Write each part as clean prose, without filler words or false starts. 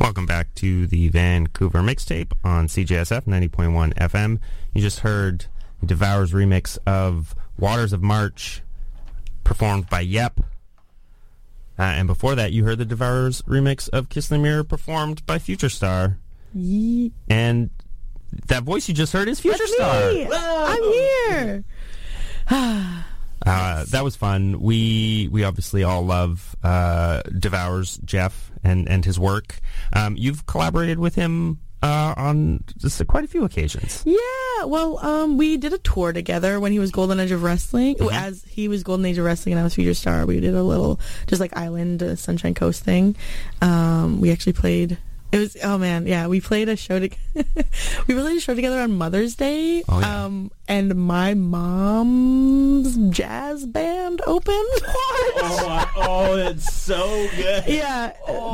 Welcome back to the Vancouver Mixtape on CJSF 90.1 FM. You just heard Devour's remix of Waters of March, performed by Yep. And before that, you heard the Devour's remix of Kiss the Mirror, performed by Future Star. Yeet. And that voice you just heard is Future Star. I'm here. That was fun. We obviously all love Devour's Jeff and his work. You've collaborated with him on just quite a few occasions. Yeah, well, we did a tour together when he was Golden Age of Wrestling. Mm-hmm. As he was Golden Age of Wrestling and I was Future Star, we did a little, just like Island, Sunshine Coast thing. We actually played... It was, oh man, yeah, we played a show we played a show together on Mother's Day. Oh, yeah. And my mom's jazz band opened. Oh, that's so good. Yeah.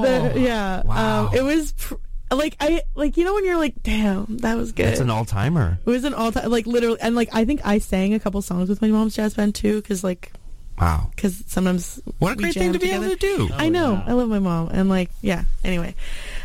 Wow. It was you know when you're like, damn, that was good. It's an all-timer. It was an all-time, like literally, and like I think I sang a couple songs with my mom's jazz band too, because like, wow, because sometimes what a great thing to be able to do. I know, I love my mom, and like, yeah. Anyway,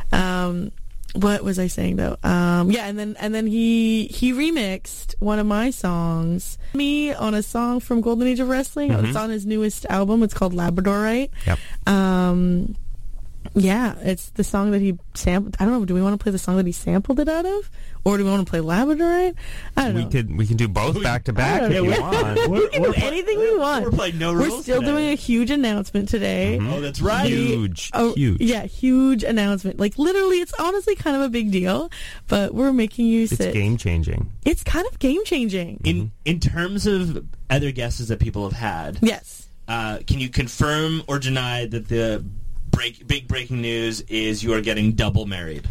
what was I saying though? Yeah, and then he remixed one of my songs, me on a song from Golden Age of Wrestling. Mm-hmm. It's on his newest album. It's called Labradorite. Yep. Yeah, it's the song that he sampled. I don't know. Do we want to play the song that he sampled it out of, or do we want to play Labradorite? I don't know. We can do both back to back if you want. We can do anything we want. We're playing no rules. We're still today. doing a huge announcement today. Mm-hmm. Oh, that's right. Huge. Yeah, huge announcement. Like literally, it's honestly kind of a big deal. But we're making you sit. It's game changing. It's kind of game changing. In terms of other guesses that people have had, Yes. Can you confirm or deny that the big breaking news is you are getting double married?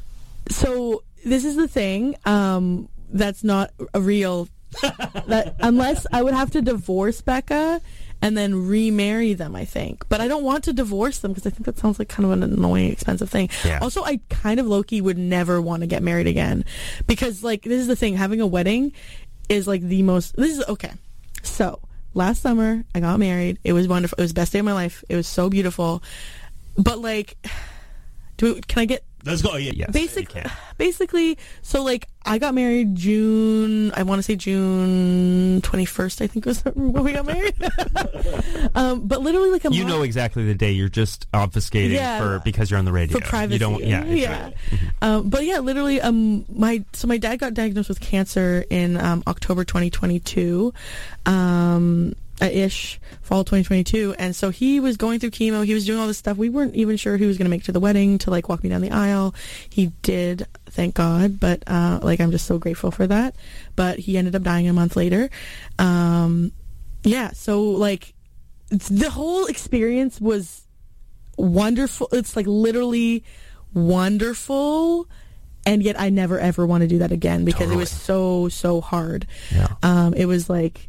So this is the thing. That's not a real. That unless I would have to divorce Becca and then remarry them, I think. But I don't want to divorce them because I think that sounds like kind of an annoying, expensive thing. Yeah. Also, I kind of low-key would never want to get married again because, like, this is the thing. Having a wedding is like the most. This is okay. So last summer I got married. It was wonderful. It was the best day of my life. It was so beautiful. But like, can I get? Let's go. Yeah. Yes, Basically, so like I got married June 21st, I think was when we got married. But literally like a month. You know exactly the day. You're just obfuscating because you're on the radio. For privacy. You don't. Yeah. Yeah. Right. Mm-hmm. But yeah, literally, my dad got diagnosed with cancer in October 2022. Ish, fall 2022, and so he was going through chemo. He was doing all this stuff. We weren't even sure he was going to make it to the wedding to like walk me down the aisle. He did, thank God. But like I'm just so grateful for that. But he ended up dying a month later. Yeah, so like the whole experience was wonderful. It's like literally wonderful. And yet I never ever want to do that again because It was so hard. Yeah. It was like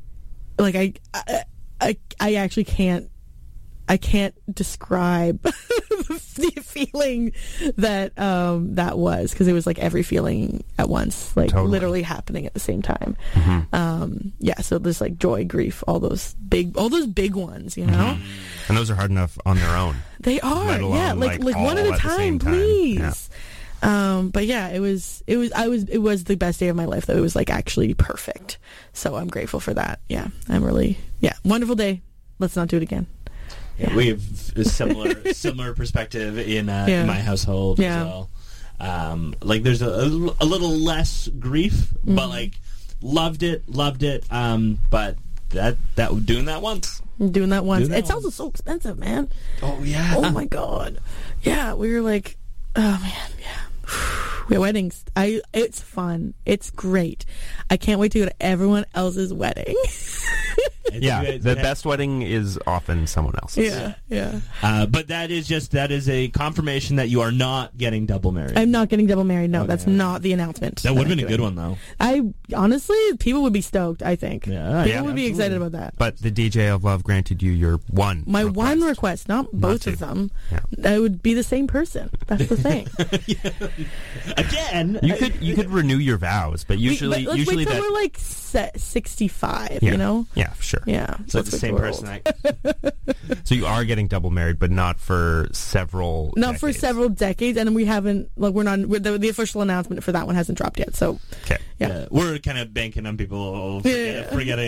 I actually can't describe the feeling that that was because it was like every feeling at once, like literally happening at the same time. Mm-hmm. Yeah, so there's like joy, grief, all those big ones, you know. Mm-hmm. And those are hard enough on their own. They are, let alone, yeah, like one at a time, please. Yeah. But yeah, it was the best day of my life though. It was like actually perfect. So I'm grateful for that. Yeah. Wonderful day. Let's not do it again. Yeah. We have a similar perspective in my household as well. Like there's a little less grief, but like loved it. But that doing that once. It's also so expensive, man. Oh yeah. Oh my God. Yeah. We were like, oh man. Yeah. Weddings. It's fun. It's great. I can't wait to go to everyone else's wedding. Yeah, the best wedding is often someone else's. Yeah. But that is a confirmation that you are not getting double married. I'm not getting double married. No, okay. That's not the announcement. That would have been a good one, though. Honestly, people would be stoked, I think. Yeah, people would be excited about that. But the DJ of Love granted you your one request, not both of them. Yeah. That would be the same person. That's the thing. Again, you could renew your vows, but usually wait till that we're like 65. Yeah. You know. Yeah, sure. Yeah. So it's the same person. So you are getting double married, but not for several Not decades. For several decades, and we haven't, like, the official announcement for that one hasn't dropped yet, so. Okay. Yeah. We're kind of banking on people forgetting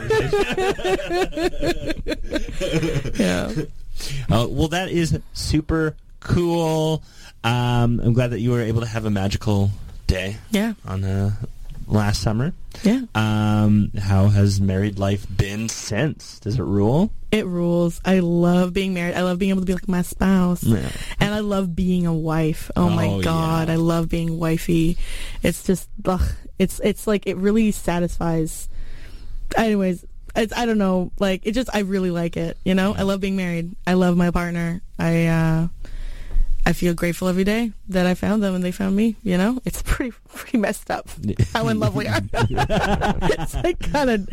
this conversation. Yeah. Well, that is super cool. I'm glad that you were able to have a magical day. Yeah. On last summer. Yeah. How has married life been since? Does it rule? It rules. I love being married. I love being able to be like my spouse. Yeah. And I love being a wife. Oh my God. Yeah. I love being wifey. It's just, it's like, it really satisfies. Anyways, I don't know. Like, I really like it. You know, I love being married. I love my partner. I feel grateful every day that I found them and they found me. You know, it's pretty messed up how in love we are. It's like kind of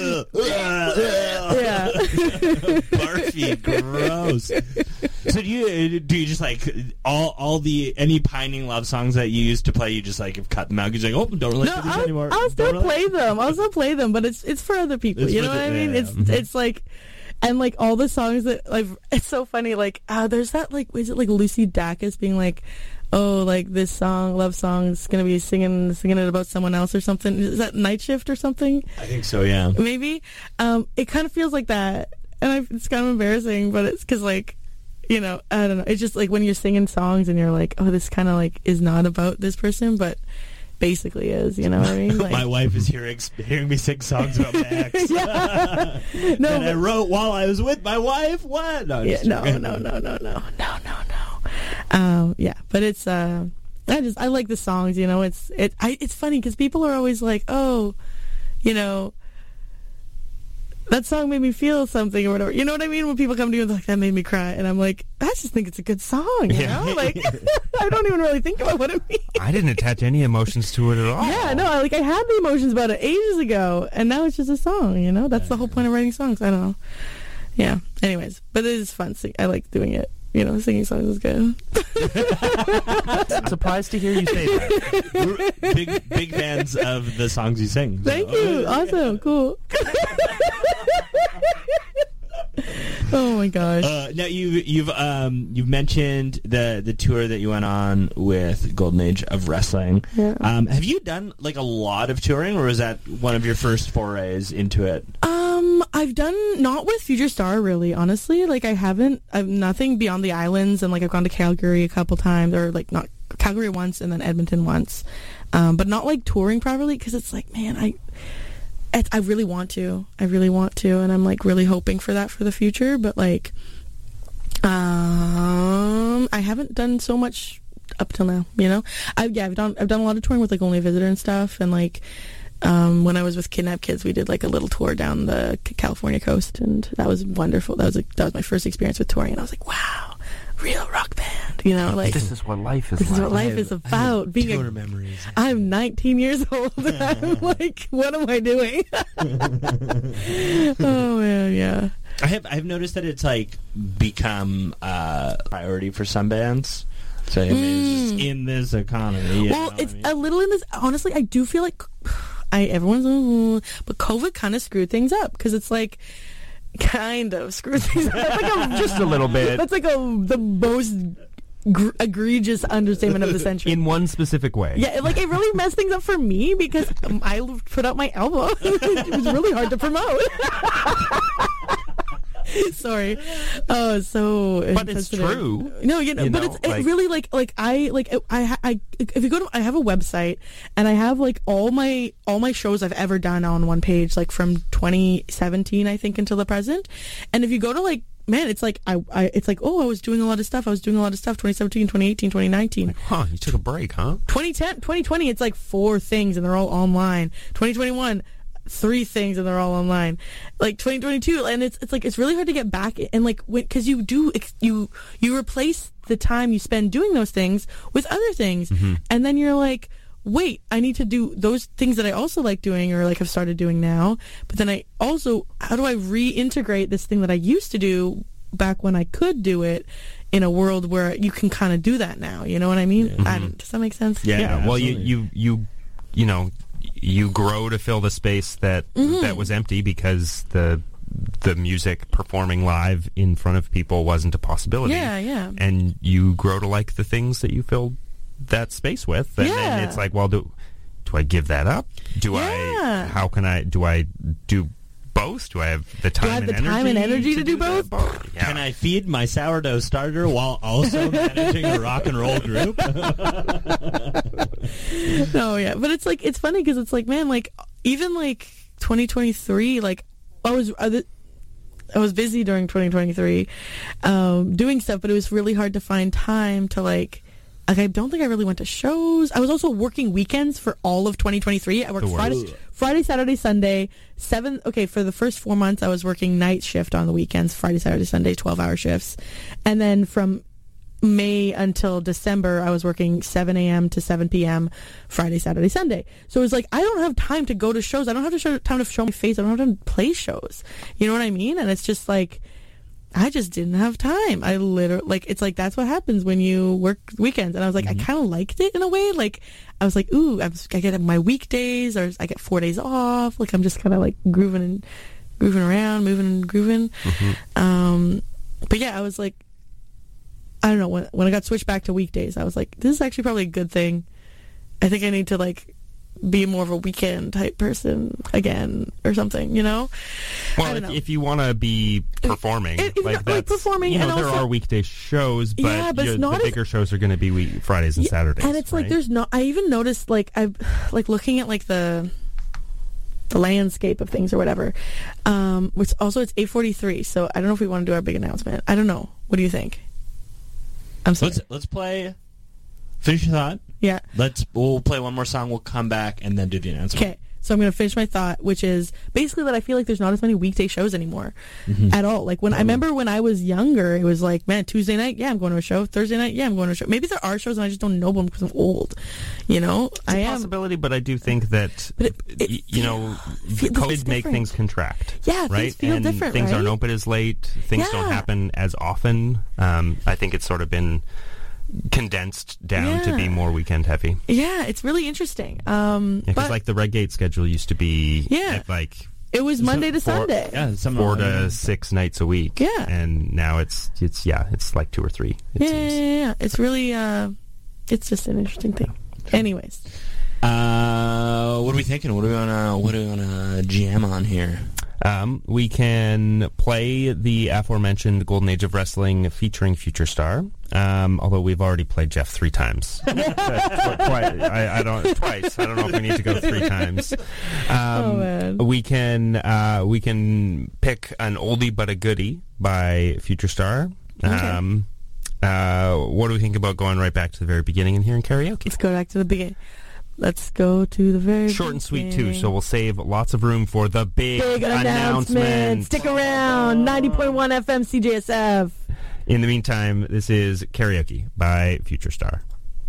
yeah, barfy, gross. So do you just like all any pining love songs that you used to play? You just like have cut them out because you're like, oh, don't relate to these anymore. I'll still play them, but it's for other people. You know what I mean? It's like. And, like, all the songs that, like, it's so funny, like, there's that, like, is it, like, Lucy Dacus being like, oh, like, this song, love song, is going to be singing it about someone else or something. Is that Night Shift or something? I think so, yeah. Maybe. It kind of feels like that. And it's kind of embarrassing, but it's because, like, you know, I don't know. It's just, like, when you're singing songs and you're like, oh, this kind of, like, is not about this person, but basically is, you know what I mean? Like, my wife is hearing me sing songs about my ex. That I wrote while I was with my wife. What? No, yeah, no. Yeah, but it's I like the songs. You know, it's funny because people are always like, oh, you know, that song made me feel something or whatever. You know what I mean? When people come to you and like, that made me cry. And I'm like, I just think it's a good song, you know? Like, I don't even really think about what it means. I didn't attach any emotions to it at all. Yeah, no, I had the emotions about it ages ago, and now it's just a song, you know? That's the whole point of writing songs. I don't know. Yeah, anyways. But it is fun. I like doing it. You know, singing songs is good. I'm surprised to hear you say that. We're big fans of the songs you sing. Thank you. Awesome. Cool. Oh my gosh. Now you've mentioned the tour that you went on with Golden Age of Wrestling. Yeah. Have you done like a lot of touring, or was that one of your first forays into it? I've done not with Future Star really, honestly. Like I've nothing beyond the islands, and like I've gone to Calgary a couple times, or like not Calgary once and then Edmonton once, but not like touring properly because it's like, man, I really want to, and I'm like really hoping for that for the future. But like, I haven't done so much up till now. You know, I've done a lot of touring with like Only a Visitor and stuff, and like. When I was with Kidnap Kids, we did like a little tour down the California coast, and that was wonderful. That was my first experience with touring, and I was like, wow, real rock band, you know, like this is what life is. This is what life is about. Being tour memories. I'm 19 years old, and I'm like, what am I doing? Oh man, yeah. I've noticed that it's like become a priority for some bands. So I mean, it's just in this economy. Well, it's a little in this. Honestly, I do feel like. But COVID kind of screwed things up because it's like kind of screwed things up. Like just a little bit. That's like the most egregious understatement of the century. In one specific way. Yeah, like it really messed things up for me because I put out my album. It was really hard to promote. Sorry. Oh, so. But it's true. No, but it's like, it really like I if you go to, I have a website and I have like all my shows I've ever done on one page, like from 2017 I think until the present. And if you go to like, man, it's like it's like, oh, I was doing a lot of stuff 2017, 2018, 2019. Like, huh, you took a break, huh? 2020 it's like 4 things and they're all online. 2021 3 things and they're all online. Like 2022, and it's like it's really hard to get back, and like because you replace the time you spend doing those things with other things, and then you're like, wait, I need to do those things that I also like doing or like have started doing now, but then I also, how do I reintegrate this thing that I used to do back when I could do it in a world where you can kind of do that now, you know what I mean? Does that make sense? Yeah. Well, you know, you grow to fill the space that was empty because the the music performing live in front of people wasn't a possibility. Yeah. And you grow to like the things that you filled that space with. And then it's like, well, do I give that up? Do I do both? Do I have the time and energy to do both? Yeah. Can I feed my sourdough starter while also managing a rock and roll group? No, yeah. But it's like, it's funny because it's like, man, like, even like 2023, like, I was busy during 2023 doing stuff, but it was really hard to find time to like I don't think I really went to shows. I was also working weekends for all of 2023. I worked Friday, Saturday, Sunday, for the first 4 months I was working night shift on the weekends, Friday, Saturday, Sunday, 12-hour shifts. And then from May until December, I was working 7 a.m. to 7 p.m. Friday, Saturday, Sunday. So it was like, I don't have time to go to shows. I don't have time to show my face. I don't have time to play shows. You know what I mean? And it's just like, I just didn't have time. I literally, like, it's like, that's what happens when you work weekends. And I was like, I kind of liked it in a way. Like, I was like, ooh, I get my weekdays, or I get 4 days off. Like, I'm just kind of like grooving around, moving and grooving. But yeah, I was like, I don't know, when I got switched back to weekdays, I was like, this is actually probably a good thing. I think I need to like be more of a weekend type person again or something, you know? Well, if you want to be performing, performing, you know, and there are weekday shows, but the bigger shows are going to be Fridays and Saturdays. And it's like, there's not, I even noticed, like, I've like looking at like the landscape of things or whatever, which also it's 8:43, so I don't know if we want to do our big announcement. I don't know. What do you think? Let's play. Finish your thought. Yeah. We'll play one more song. We'll come back and then do the announcement. Okay. So I'm going to finish my thought, which is basically that I feel like there's not as many weekday shows anymore at all. Like I remember when I was younger, it was like, man, Tuesday night, yeah, I'm going to a show. Thursday night, yeah, I'm going to a show. Maybe there are shows and I just don't know them because I'm old. You know, it's a possibility, but I do think that COVID make things contract. Yeah, right. Things feel different. Things aren't open as late. Things don't happen as often. I think it's sort of been condensed down to be more weekend heavy. Yeah, it's really interesting. Because like the Redgate schedule used to be it was Monday to Sunday. Yeah, 4 to 6 nights a week. Yeah. And now it's like 2 or 3. Yeah. It's really it's just an interesting thing. Anyways. What are we thinking? What do we wanna jam on here? We can play the aforementioned Golden Age of Wrestling featuring Future Star. Although we've already played Jeff 3 times. Twice. I don't know if we need to go 3 times. Man. We can pick an oldie but a goodie by Future Star. Okay. What do we think about going right back to the very beginning and hearing karaoke? Let's go back to the beginning. Let's go to the very short and sweet too, so we'll save lots of room for the big announcement. Stick around. 90.1 FM CJSF. In the meantime, this is Karaoke by Future Star.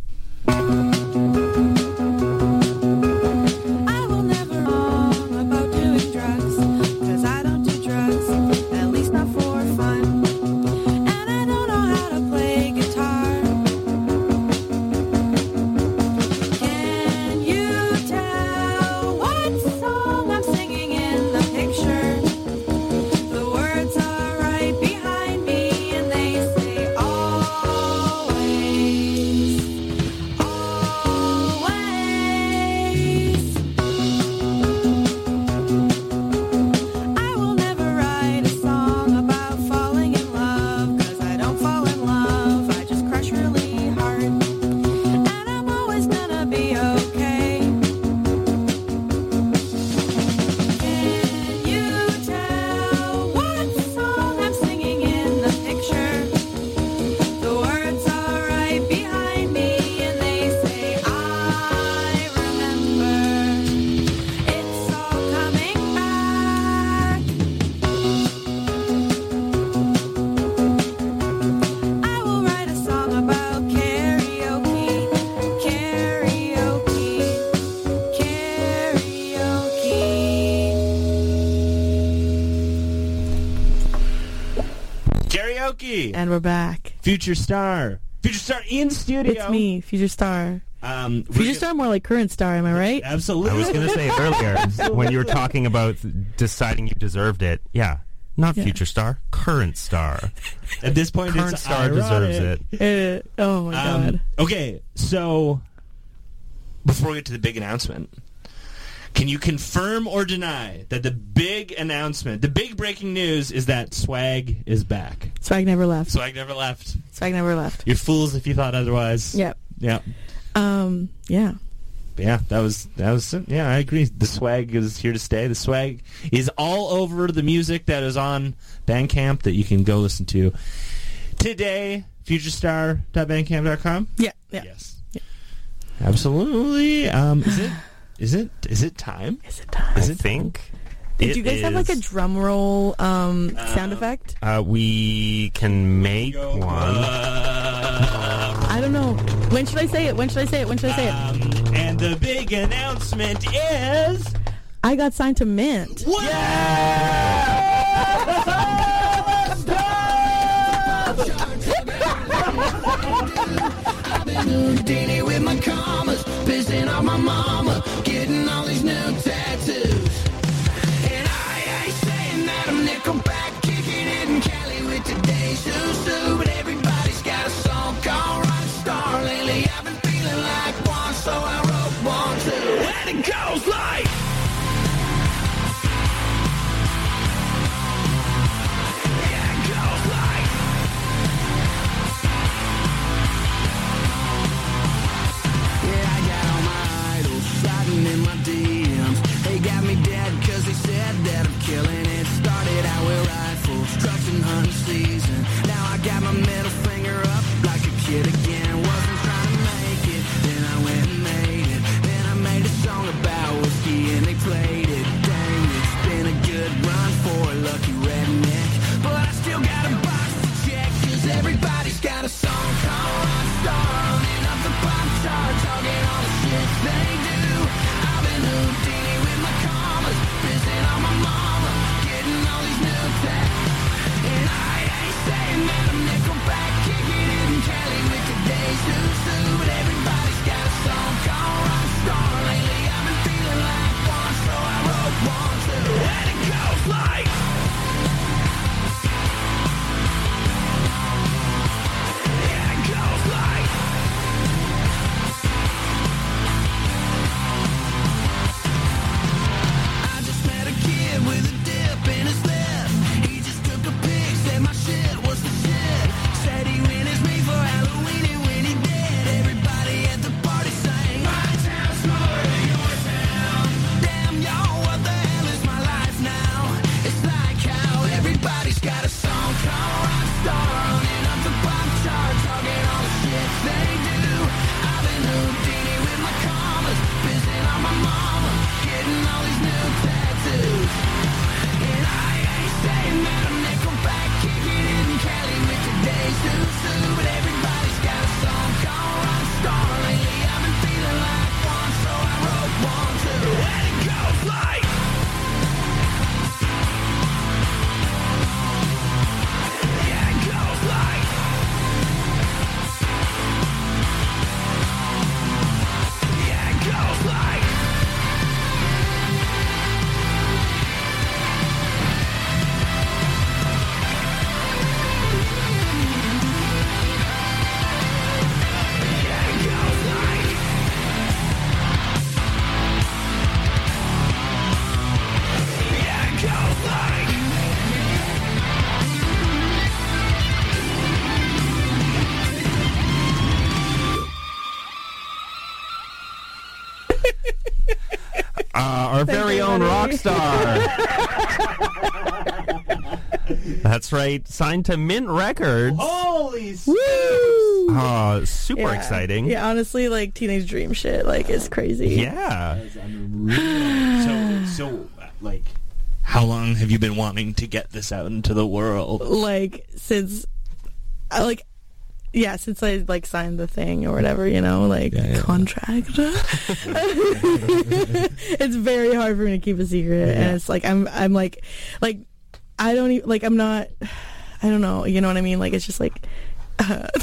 And we're back. Future Star in studio. It's me, Future Star. Future Star, more like current star. Am I right? Absolutely. I was going to say earlier when you were talking about deciding you deserved it. Yeah, Not future star, current star. At this point, current it's star ironic. deserves it. Oh my God. Okay, so before we get to the big announcement, can you confirm or deny that the big announcement, the big breaking news is that Swag is back? Swag never left. Swag never left. Swag never left. You're fools if you thought otherwise. Yep. Yeah. Yeah. Yeah, that was yeah, I agree. The Swag is here to stay. The Swag is all over the music that is on Bandcamp that you can go listen to today. Futurestar.bandcamp.com. Yeah. Yes. Yeah. Absolutely. Is it time? Is it time? I think. Did you guys have like a drum roll sound effect? We can make one. I don't know. When should I say it? When should I say it? When should I say it? And the big announcement is... I got signed to Mint. What? I've been Houdini with my commas, pissing off my mama, getting all these new tattoos. And I ain't saying that I'm Nickelback, kicking it in Cali with today's Susu, but everybody's got a song called Rockstar. Lately I've been feeling like one, so I wrote one too. And it goes like... in my DMs. They got me dead cause they said that I'm killing it. Started out with rifles, trucks and hunting season. Now I got my middle finger up like a kid again. Wasn't trying to make it, then I went and made it. Then I made a song about whiskey and they played it. Dang, it's been a good run for a lucky redneck, but I still got a box to check cause everybody's got a song called Rockstar. Running up the pop chart, talking all the shit they do. Houdini with my commas, pissing on my mama, getting all these new tats. And I ain't saying that I'm Nickelback, kicking it in Cali with today's Susu, but everybody's got a song called Rockstar. Lately I've been feeling like one, so I wrote one too. And it goes like... Yeah, it goes like... with a dip in his lip. He just took a pic, said my shit was the shit. Said he witnessed me for Halloween, and when he did, everybody at the party sang, my town smaller than your town. Damn, y'all, what the hell is my life now? It's like how everybody's got a song called Rockstar. Running up the pop chart, talking all the shit they do. I've been Houdini with my commas, pissing on my mama, getting all these new tattoos. And I ain't saying that I'm Nickelback, kicking it in Cali with today's Susu, but everybody's got a song called Rockstar. Lately I've been feeling like one, so I wrote one too. And it goes like... Yeah, it goes like... Yeah, it goes like... Our very own Rockstar. That's right. Signed to Mint Records. Holy Woo! Oh, super exciting. Yeah, honestly, like teenage dream shit. Like, it's crazy. Yeah. So, like, how long have you been wanting to get this out into the world? Like, since I like signed the thing or whatever, you know, like contract. It's very hard for me to keep a secret, and it's like I'm like I don't even like I'm not. I don't know. You know what I mean? Like, it's just like.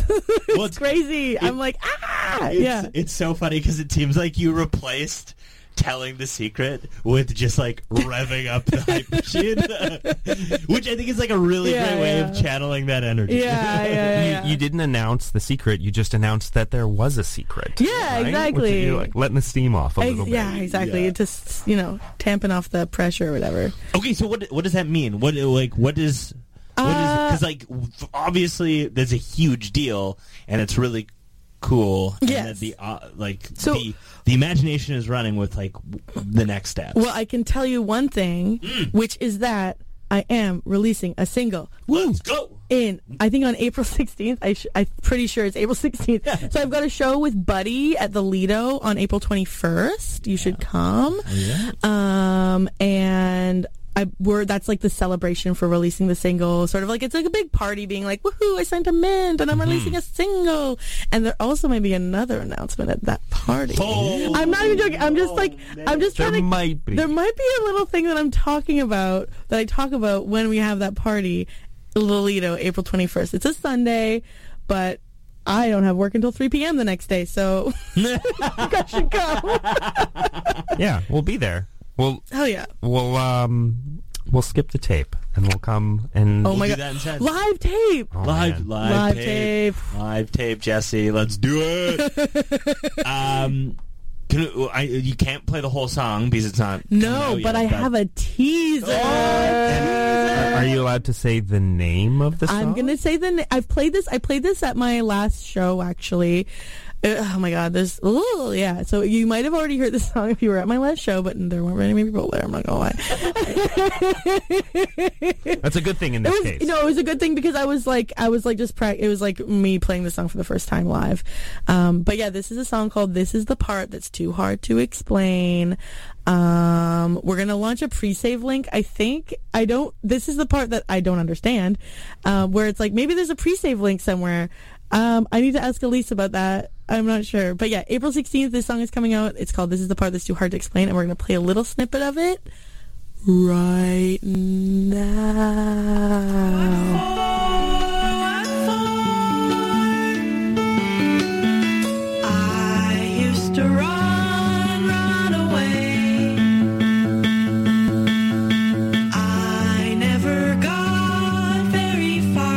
It's crazy. I'm like, It's so funny because it seems like you replaced telling the secret with just like revving up the hype machine, which I think is like a really great way of channeling that energy. Yeah. You didn't announce the secret. You just announced that there was a secret. Yeah, right? exactly. You're like letting the steam off a little bit. Yeah, exactly. Yeah. Just tamping off the pressure or whatever. Okay, so what does that mean? What is because like obviously there's a huge deal and it's really cool. Yes. And the imagination is running with like the next steps. Well, I can tell you one thing, which is that I am releasing a single. Let's go. I think on April 16th. I'm pretty sure it's April 16th. So I've got a show with Buddy at the Lido on April 21st. You should come. Yeah. And that's like the celebration for releasing the single. Sort of like it's like a big party, being like, woohoo! I signed to Mint and I'm releasing a single. And there also may be another announcement at that party. Oh, I'm not even joking. I'm just trying to. There might be a little thing that I'm talking about that I talk about when we have that party, Lido, April 21st. It's a Sunday, but I don't have work until 3 p.m. the next day, so you guys should come. Yeah, we'll be there. Hell yeah. We'll skip the tape and we'll come and my do God. that instead. Live tape. Oh, Live tape, Jesse. Let's do it. You can't play the whole song because it's not. No, but I have a teaser. Are you allowed to say the name of the song? I'm gonna say I played this at my last show actually. Oh my God! Yeah. So you might have already heard the song if you were at my last show, but there weren't very many people there. I'm not gonna lie. That's a good thing in this case. It was a good thing because I was like just it was like me playing the song for the first time live. But yeah, this is a song called "This Is the Part That's Too Hard to Explain." We're gonna launch a pre-save link. I think this is the part that I don't understand, where it's like maybe there's a pre-save link somewhere. I need to ask Elise about that. I'm not sure. But yeah, April 16th, this song is coming out. It's called This Is the Part That's Too Hard to Explain, and we're going to play a little snippet of it right now. I used to run away. I never got very far.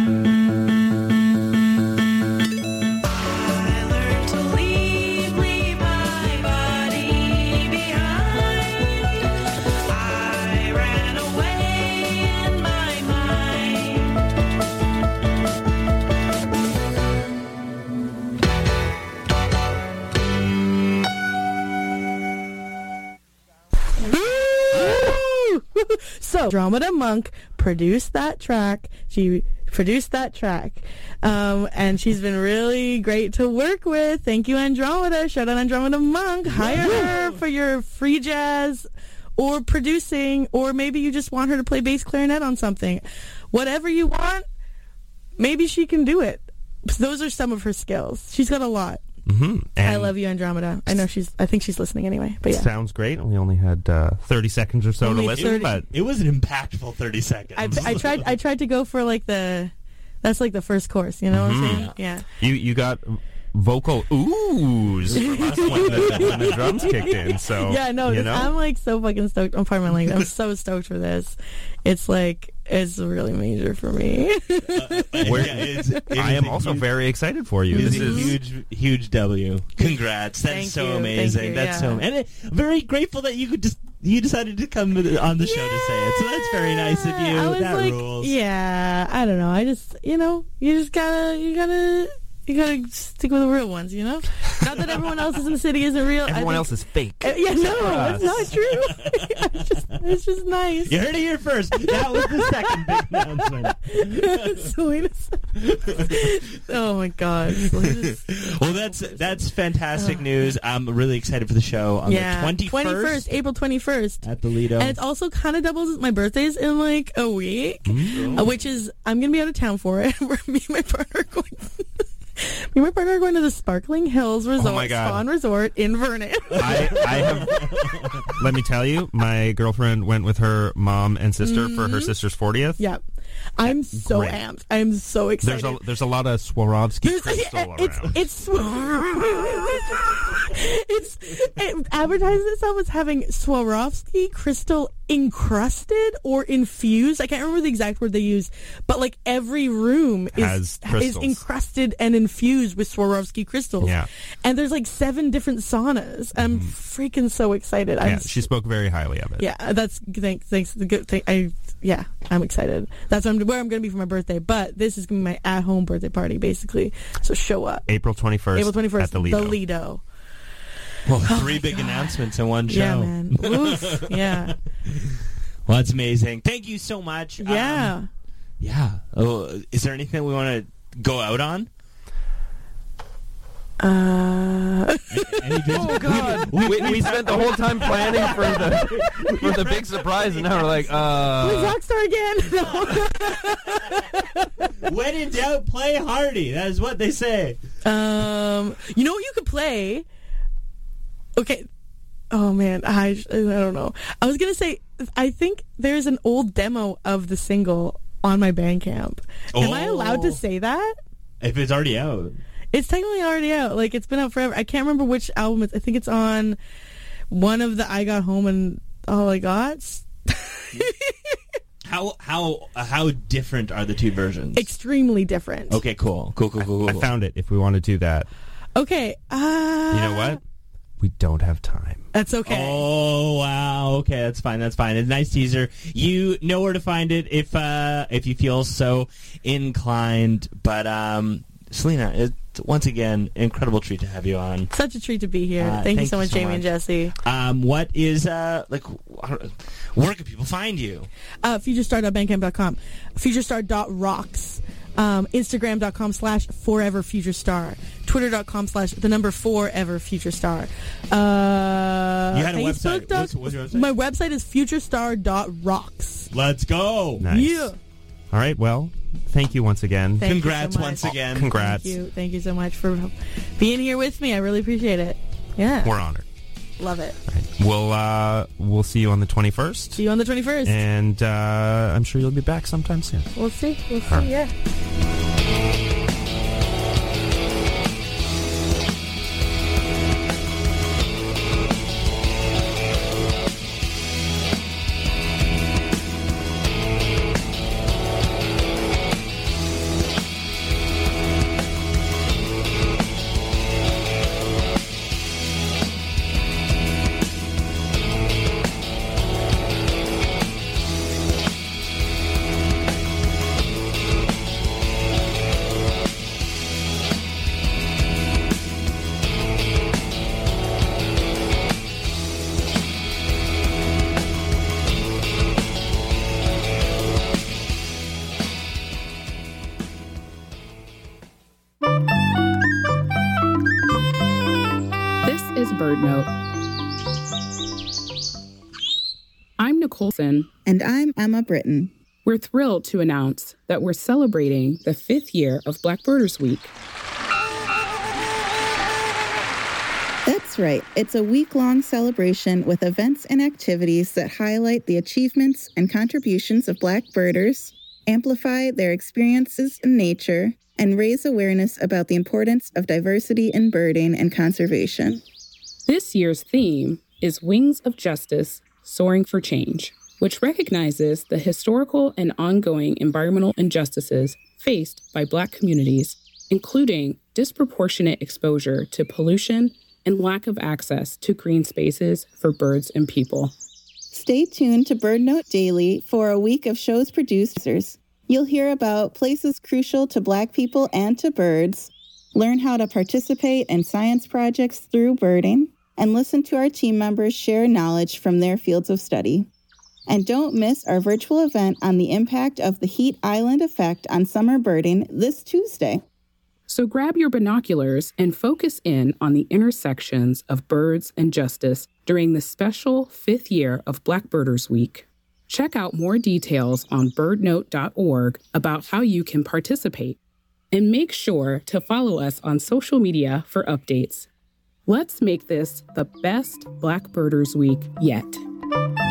So, Andromeda Monk produced that track. She produced that track. And she's been really great to work with. Thank you, Andromeda. Shout out Andromeda Monk. Hire her for your free jazz or producing, or maybe you just want her to play bass clarinet on something. Whatever you want, maybe she can do it. Those are some of her skills. She's got a lot. Mm-hmm. I love you, Andromeda. I think she's listening anyway. But yeah, sounds great. We only had 30 seconds or so only to listen, but it was an impactful 30 seconds. I tried to go for like that's like the first course. You know what I'm saying? Yeah. You got vocal oohs from us when the drums kicked in. So yeah, no, I'm like so fucking stoked. I'm pardon my language. I'm so stoked for this. It's like it's really major for me. I am also very excited for you. This is a huge W. Congrats! That's so amazing. That's so, and very grateful that you decided to come on the show to say it. So that's very nice of you. That rules. Yeah, I don't know. I just you just gotta stick with the real ones, you know? Not that everyone else in the city isn't real. Everyone else is fake. Yeah, no, that's not true. It's just nice. You heard it here first. That was the second big announcement. Oh my God. Well, that's fantastic news. I'm really excited for the show on the 21st. April 21st. At the Lido. And it's also kind of doubles my birthday's in like a week, which is, I'm going to be out of town for it. Me and my partner are going to the Sparkling Hills Resort, Spawn Resort in Vernon. I have, let me tell you, my girlfriend went with her mom and sister for her sister's 40th. Yeah. I'm so Great. amped. I'm so excited. There's a lot of Swarovski crystal around. It advertises itself as having Swarovski crystal encrusted or infused. I can't remember the exact word they use, but like every room is encrusted and infused with Swarovski crystals. Yeah. And there's like 7 different saunas. I'm freaking so excited. She spoke very highly of it. Yeah, that's thanks. The good thing. I'm excited. That's where I'm going to be for my birthday. But this is going to be my at-home birthday party, basically. So show up. April 21st. At the Lido. Well, 3 big announcements in one show. Yeah, man. Oof. Yeah. Well, that's amazing. Thank you so much. Yeah. Oh, is there anything we want to go out on? Oh God! We spent the whole time planning for the big surprise, and now we're like, Where's Rockstar again? When in doubt, play Hardy. That is what they say. You know what you could play? Okay. Oh man, I don't know. I was gonna say I think there's an old demo of the single on my Bandcamp. Am I allowed to say that? If it's already out. It's technically already out. Like, it's been out forever. I can't remember which album I think it's on one of the I Got Home and All I Got. How different are the 2 versions? Extremely different. Okay, cool. I found it if we want to do that. Okay. You know what? We don't have time. That's okay. Oh, wow. Okay, that's fine. It's a nice teaser. You know where to find it if you feel so inclined. But, Selena, it's once again incredible treat to have you on. Such a treat to be here. Thank you so much, Jamie and Jesse. What is where can people find you? Futurestar.bandcamp.com, futurestar.rocks, Instagram.com/foreverfuturestar, Twitter.com/4everfuturestar. You had a website. What's your website? My website is futurestar.rocks. Let's go. Nice. Yeah. All right. Well, thank you once again. Congrats once again. Congrats. Thank you so much for being here with me. I really appreciate it. Yeah. We're honored. Love it. All right. We'll see you on the 21st. See you on the 21st. And I'm sure you'll be back sometime soon. We'll see. Yeah. BirdNote. I'm Nicole Sin. And I'm Emma Britton. We're thrilled to announce that we're celebrating the 5th year of Black Birders Week. That's right. It's a week-long celebration with events and activities that highlight the achievements and contributions of Black birders, amplify their experiences in nature, and raise awareness about the importance of diversity in birding and conservation. This year's theme is Wings of Justice, Soaring for Change, which recognizes the historical and ongoing environmental injustices faced by Black communities, including disproportionate exposure to pollution and lack of access to green spaces for birds and people. Stay tuned to BirdNote Daily for a week of shows producers. You'll hear about places crucial to Black people and to birds, learn how to participate in science projects through birding, and listen to our team members share knowledge from their fields of study. And don't miss our virtual event on the impact of the heat island effect on summer birding this Tuesday. So grab your binoculars and focus in on the intersections of birds and justice during the special 5th year of Black Birders Week. Check out more details on birdnote.org about how you can participate. And make sure to follow us on social media for updates. Let's make this the best Black Birders Week yet.